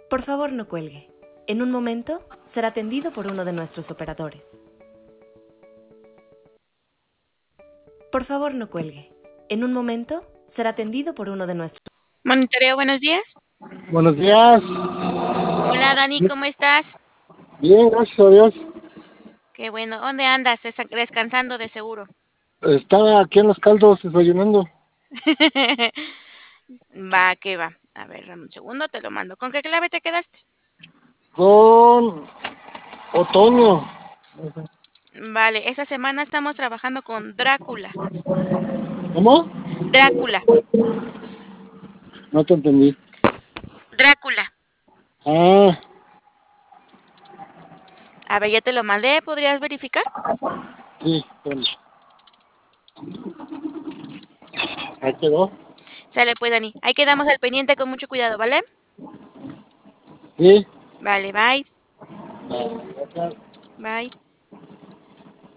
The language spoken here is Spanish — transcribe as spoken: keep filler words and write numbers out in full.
Por favor, no cuelgue. En un momento será atendido por uno de nuestros operadores. Por favor, no cuelgue. En un momento será atendido por uno de nuestros... Monitoreo, buenos días. Buenos días. Hola, Dani, ¿cómo estás? Bien, gracias a Dios. Qué bueno. ¿Dónde andas? Des- Descansando de seguro. Estaba aquí en Los Caldos desayunando Va, que va. A ver, dame un segundo, te lo mando. ¿Con qué clave te quedaste? con Otoño. Vale, esta semana estamos trabajando con Drácula. ¿Cómo? Drácula. No te entendí. Drácula. Ah, A ver, ya te lo mandé. ¿Podrías verificar? sí, bueno. Ahí quedó. Sale pues, Dani. Ahí quedamos al pendiente con mucho cuidado, ¿vale? Sí. Vale, bye. Ah, gracias. Bye.